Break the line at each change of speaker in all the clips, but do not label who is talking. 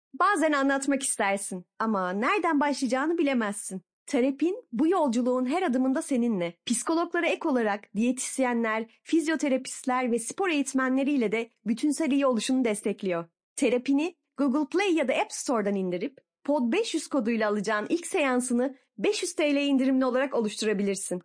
Bazen anlatmak istersin ama nereden başlayacağını bilemezsin. Terapin bu yolculuğun her adımında seninle. Psikologlara ek olarak diyetisyenler, fizyoterapistler ve spor eğitmenleriyle de bütünsel iyi oluşunu destekliyor. Terapini Google Play ya da App Store'dan indirip Pod 500 koduyla alacağın ilk seansını 500 TL indirimli olarak oluşturabilirsin.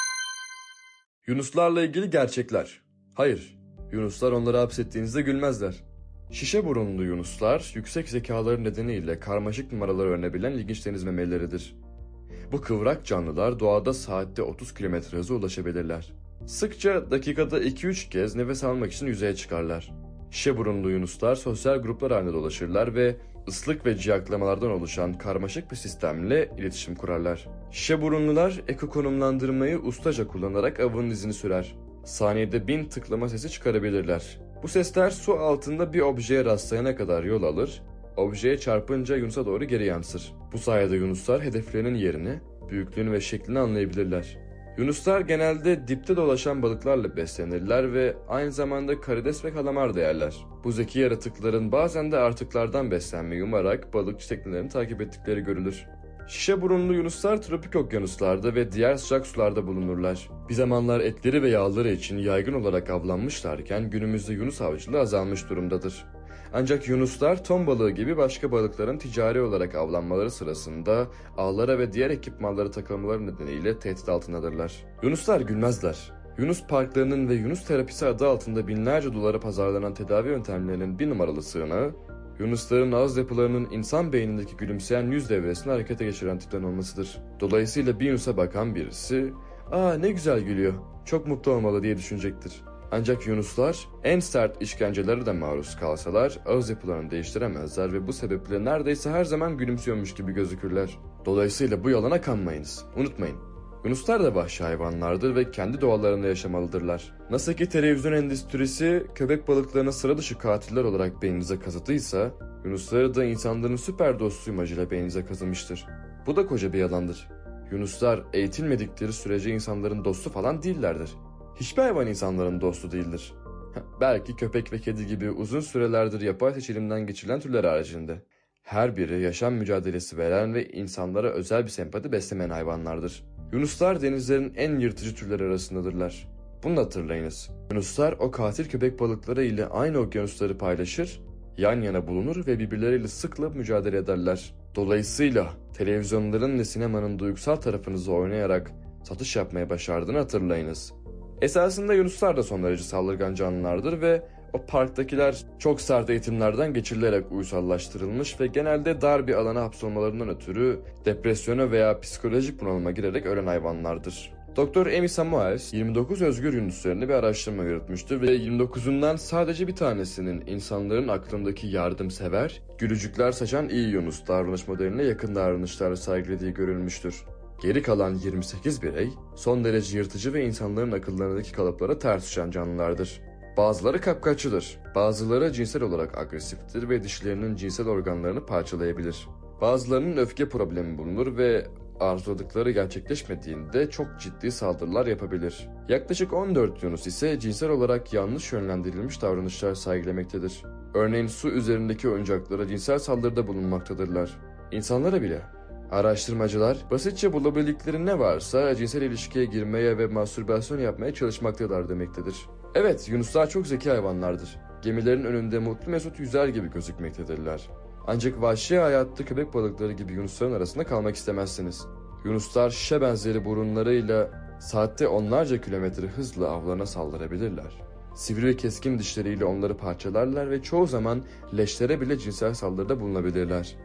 Yunuslarla ilgili gerçekler. Hayır, yunuslar onları hapsettiğinizde gülmezler. Şişe burunlu yunuslar, yüksek zekaları nedeniyle karmaşık numaralar öğrenebilen ilginç deniz memelileridir. Bu kıvrak canlılar doğada saatte 30 km hıza ulaşabilirler. Sıkça dakikada 2-3 kez nefes almak için yüzeye çıkarlar. Şişe burunlu yunuslar sosyal gruplar halinde dolaşırlar ve ıslık ve ciyaklamalardan oluşan karmaşık bir sistemle iletişim kurarlar. Şişe burunlular ekokonumlandırmayı ustaca kullanarak avının izini sürer. Saniyede 1000 tıklama sesi çıkarabilirler. Bu sesler su altında bir objeye rastlayana kadar yol alır, objeye çarpınca yunusa doğru geri yansır. Bu sayede yunuslar hedeflerinin yerini, büyüklüğünü ve şeklini anlayabilirler. Yunuslar genelde dipte dolaşan balıklarla beslenirler ve aynı zamanda karides ve kalamar da yerler. Bu zeki yaratıkların bazen de artıklardan beslenmeyi umarak balıkçı teknelerini takip ettikleri görülür. Şişe burunlu yunuslar tropik okyanuslarda ve diğer sıcak sularda bulunurlar. Bir zamanlar etleri ve yağları için yaygın olarak avlanmışlarken günümüzde yunus avcılığı azalmış durumdadır. Ancak yunuslar ton balığı gibi başka balıkların ticari olarak avlanmaları sırasında ağlara ve diğer ekipmanlara takılmaları nedeniyle tehdit altındadırlar. Yunuslar gülmezler. Yunus parklarının ve yunus terapisi adı altında binlerce dolara pazarlanan tedavi yöntemlerinin bir numaralı sığınağı, yunusların ağız yapılarının insan beynindeki gülümseyen yüz devresini harekete geçiren tipten olmasıdır. Dolayısıyla bir yunusa bakan birisi, "Aa ne güzel gülüyor, çok mutlu olmalı" diye düşünecektir. Ancak yunuslar en sert işkencelere de maruz kalsalar ağız yapılarını değiştiremezler ve bu sebeple neredeyse her zaman gülümsüyormuş gibi gözükürler. Dolayısıyla bu yalana kanmayınız. Unutmayın. Yunuslar da vahşi hayvanlardır ve kendi doğalarında yaşamalıdırlar. Nasıl ki televizyon endüstrisi köpek balıklarına sıra dışı katiller olarak beyninize kazıdıysa, yunusları da insanların süper dostu imajıyla beyninize kazımıştır. Bu da koca bir yalandır. Yunuslar eğitilmedikleri sürece insanların dostu falan değillerdir. Hiçbir hayvan insanların dostu değildir. Belki köpek ve kedi gibi uzun sürelerdir yapay seçilimden geçirilen türler haricinde. Her biri yaşam mücadelesi veren ve insanlara özel bir sempati beslemeyen hayvanlardır. Yunuslar denizlerin en yırtıcı türleri arasındadırlar. Bunu da hatırlayınız. Yunuslar o katil köpek balıkları ile aynı okyanusları paylaşır, yan yana bulunur ve birbirleriyle sıkla mücadele ederler. Dolayısıyla televizyonların ve sinemanın duygusal tarafınızı oynayarak satış yapmaya başardığını hatırlayınız. Esasında yunuslar da son derece saldırgan canlılardır ve o parktakiler çok sert eğitimlerden geçirilerek uysallaştırılmış ve genelde dar bir alana hapsolmalarından ötürü depresyona veya psikolojik bunalıma girerek ölen hayvanlardır. Dr. Amy Samuels 29 özgür yunus üzerine bir araştırma yürütmüştü ve 29'undan sadece bir tanesinin insanların aklındaki yardımsever, gülücükler saçan iyi yunus davranış modeline yakın davranışlar sergilediği görülmüştür. Geri kalan 28 birey son derece yırtıcı ve insanların akıllarındaki kalıplara ters düşen canlılardır. Bazıları kapkaççıdır, bazıları cinsel olarak agresiftir ve dişlerinin cinsel organlarını parçalayabilir. Bazılarının öfke problemi bulunur ve arzuladıkları gerçekleşmediğinde çok ciddi saldırılar yapabilir. Yaklaşık 14 yunus ise cinsel olarak yanlış yönlendirilmiş davranışlar sergilemektedir. Örneğin su üzerindeki oyuncaklara cinsel saldırıda bulunmaktadırlar. İnsanlara bile. Araştırmacılar basitçe bulabildikleri ne varsa cinsel ilişkiye girmeye ve mastürbasyon yapmaya çalışmaktalar demektedir. Evet, yunuslar çok zeki hayvanlardır. Gemilerin önünde mutlu mesut yüzer gibi gözükmektedirler. Ancak vahşi hayatta köpek balıkları gibi yunusların arasında kalmak istemezsiniz. Yunuslar şişe benzeri burunlarıyla saatte onlarca kilometre hızla avlarına saldırabilirler. Sivri ve keskin dişleriyle onları parçalarlar ve çoğu zaman leşlere bile cinsel saldırıda bulunabilirler.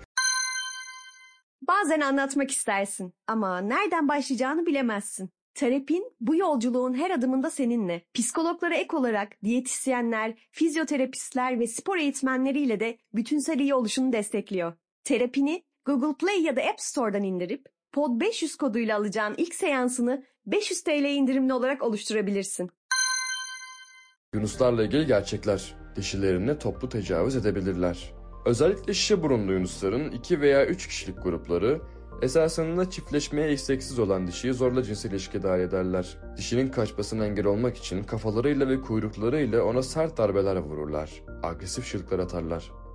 Bazen anlatmak istersin ama nereden başlayacağını bilemezsin. Terapin bu yolculuğun her adımında seninle. Psikologlara ek olarak diyetisyenler, fizyoterapistler ve spor eğitmenleriyle de bütünsel iyi oluşunu destekliyor. Terapini Google Play ya da App Store'dan indirip Pod 500 koduyla alacağın ilk seansını 500 TL indirimli olarak oluşturabilirsin.
Yunuslarla ilgili gerçekler. Dişilerine toplu tecavüz edebilirler. Özellikle şişe burunlu yunusların 2 veya 3 kişilik grupları esasında çiftleşmeye isteksiz olan dişiyi zorla cinsel ilişkiye dahil ederler. Dişinin kaçmasına engel olmak için kafalarıyla ve kuyruklarıyla ona sert darbeler vururlar. Agresif şırtlar atarlar.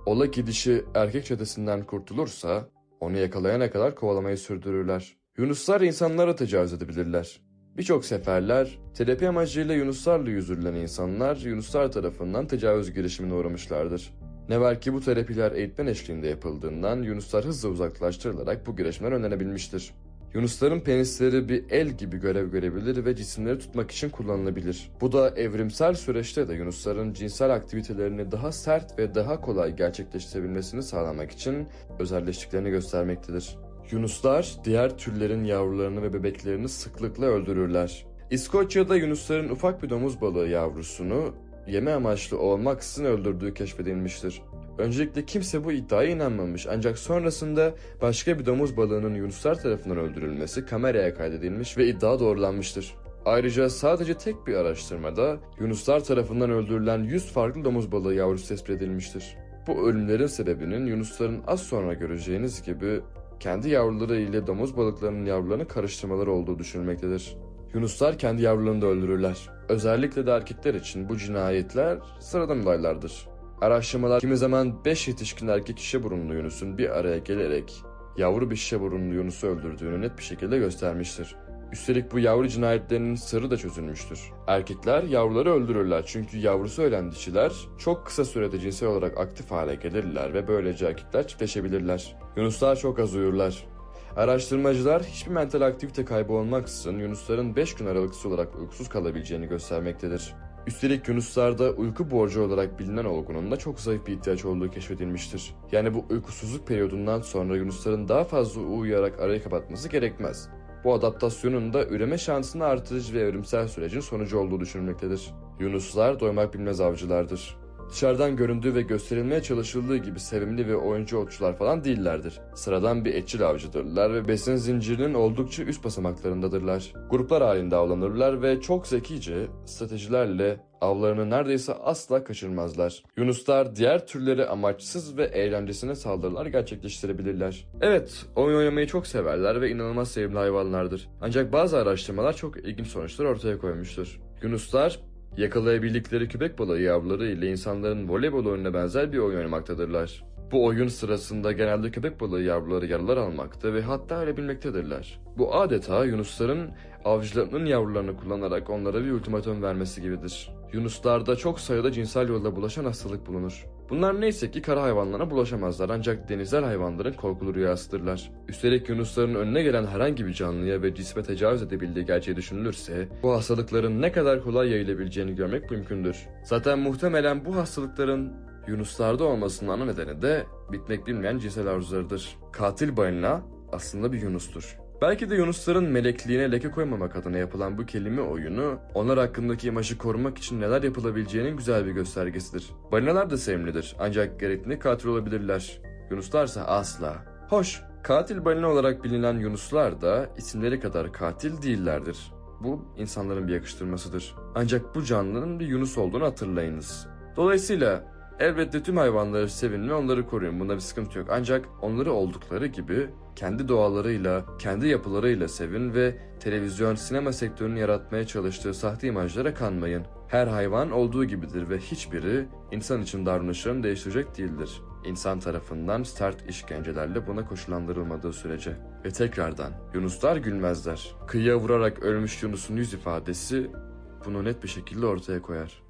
Ola ki dişi erkek çetesinden kurtulursa onu yakalayana kadar kovalamayı sürdürürler. Yunuslar insanlara tecavüz edebilirler. Birçok seferler terapi amacıyla yunuslarla yüzülen insanlar yunuslar tarafından tecavüz girişimine uğramışlardır. Ne var ki bu terapiler eğitmen eşliğinde yapıldığından yunuslar hızla uzaklaştırılarak bu girişimler önlenebilmiştir. Yunusların penisleri bir el gibi görev görebilir ve cisimleri tutmak için kullanılabilir. Bu da evrimsel süreçte de yunusların cinsel aktivitelerini daha sert ve daha kolay gerçekleştirebilmesini sağlamak için özelleştiklerini göstermektedir. Yunuslar diğer türlerin yavrularını ve bebeklerini sıklıkla öldürürler. İskoçya'da yunusların ufak bir domuz balığı yavrusunu yeme amaçlı olmaksızın öldürdüğü keşfedilmiştir. Öncelikle kimse bu iddiaya inanmamış ancak sonrasında başka bir domuz balığının yunuslar tarafından öldürülmesi kameraya kaydedilmiş ve iddia doğrulanmıştır. Ayrıca sadece tek bir araştırmada yunuslar tarafından öldürülen 100 farklı domuz balığı yavrusu tespit edilmiştir. Bu ölümlerin sebebinin yunusların az sonra göreceğiniz gibi kendi yavruları ile domuz balıklarının yavrularını karıştırmaları olduğu düşünülmektedir. Yunuslar kendi yavrularını da öldürürler. Özellikle de erkekler için bu cinayetler sıradan olaylardır. Araştırmalar kimi zaman 5 yetişkin erkek şişe burunlu yunusun bir araya gelerek yavru bir şişe burunlu yunusu öldürdüğünü net bir şekilde göstermiştir. Üstelik bu yavru cinayetlerinin sırrı da çözülmüştür. Erkekler yavruları öldürürler çünkü yavrusu ölen dişiler çok kısa sürede cinsel olarak aktif hale gelirler ve böylece erkekler çiftleşebilirler. Yunuslar çok az uyurlar. Araştırmacılar hiçbir mental aktivite kaybı olmaksızın yunusların 5 gün aralıksız olarak uykusuz kalabileceğini göstermektedir. Üstelik yunuslarda uyku borcu olarak bilinen olgunun da çok zayıf bir ihtiyaç olduğu keşfedilmiştir. Yani bu uykusuzluk periyodundan sonra yunusların daha fazla uyuyarak arayı kapatması gerekmez. Bu adaptasyonun da üreme şansını artırıcı ve evrimsel sürecin sonucu olduğu düşünülmektedir. Yunuslar doymak bilmez avcılardır. Dışarıdan göründüğü ve gösterilmeye çalışıldığı gibi sevimli ve oyuncu otçular falan değillerdir. Sıradan bir etçil avcıdırlar ve besin zincirinin oldukça üst basamaklarındadırlar. Gruplar halinde avlanırlar ve çok zekice stratejilerle avlarını neredeyse asla kaçırmazlar. Yunuslar diğer türlere amaçsız ve eğlencesine saldırılar gerçekleştirebilirler. Evet, oyun oynamayı çok severler ve inanılmaz sevimli hayvanlardır. Ancak bazı araştırmalar çok ilginç sonuçlar ortaya koymuştur. Yunuslar yakalayabildikleri köpek balığı yavruları ile insanların voleybol oyununa benzer bir oyun oynamaktadırlar. Bu oyun sırasında genelde köpek balığı yavruları yaralar almakta ve hatta ölebilmektedirler. Bu adeta yunusların avcılarının yavrularını kullanarak onlara bir ultimatum vermesi gibidir. Yunuslarda çok sayıda cinsel yolla bulaşan hastalık bulunur. Bunlar neyse ki kara hayvanlara bulaşamazlar ancak denizler hayvanların korkulu rüyasıdırlar. Üstelik yunusların önüne gelen herhangi bir canlıya ve cisme tecavüz edebildiği gerçeği düşünülürse bu hastalıkların ne kadar kolay yayılabileceğini görmek mümkündür. Zaten muhtemelen bu hastalıkların yunuslarda olmasının ana nedeni de bitmek bilmeyen cinsel arzularıdır. Katil balina aslında bir yunustur. Belki de yunusların melekliğine leke koymamak adına yapılan bu kelime oyunu, onlar hakkındaki imajı korumak için neler yapılabileceğinin güzel bir göstergesidir. Balinalar da sevimlidir ancak gerektiğinde katil olabilirler. Yunuslarsa asla. Hoş, katil balina olarak bilinen yunuslar da isimleri kadar katil değillerdir. Bu insanların bir yakıştırmasıdır. Ancak bu canlının bir yunus olduğunu hatırlayınız. Dolayısıyla elbette tüm hayvanları sevin ve onları koruyun. Bunda bir sıkıntı yok. Ancak onları oldukları gibi kendi doğalarıyla, kendi yapılarıyla sevin ve televizyon, sinema sektörünün yaratmaya çalıştığı sahte imajlara kanmayın. Her hayvan olduğu gibidir ve hiçbiri insan için davranışlarını değiştirecek değildir. İnsan tarafından sert işkencelerle buna koşullandırılmadığı sürece. Ve tekrardan, yunuslar gülmezler. Kıyıya vurarak ölmüş yunusun yüz ifadesi bunu net bir şekilde ortaya koyar.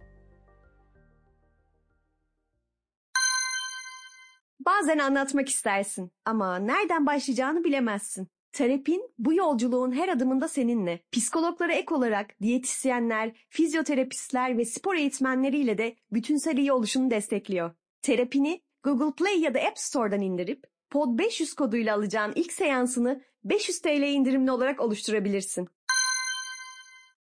Bazen anlatmak istersin ama nereden başlayacağını bilemezsin. Terapin bu yolculuğun her adımında seninle. Psikologlara ek olarak diyetisyenler, fizyoterapistler ve spor eğitmenleriyle de bütünsel iyi oluşunu destekliyor. Terapini Google Play ya da App Store'dan indirip Pod 500 koduyla alacağın ilk seansını 500 TL indirimli olarak oluşturabilirsin.